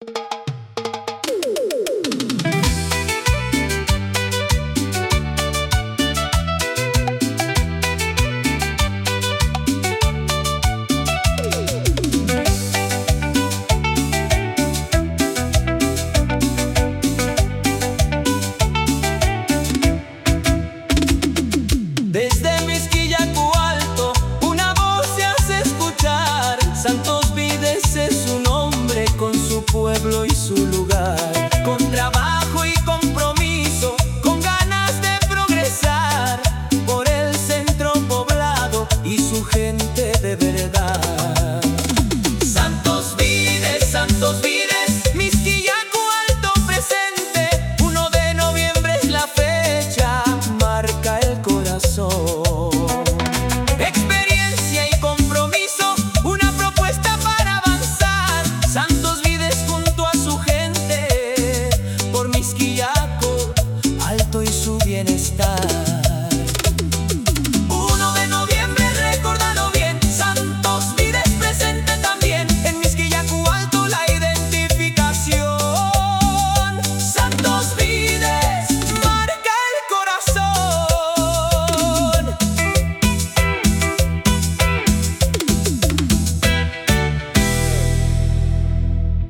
Desde Mixquiacu Alto una voz se hace escuchar. Santos Vides es su nombre, con su pueblo y su lugar.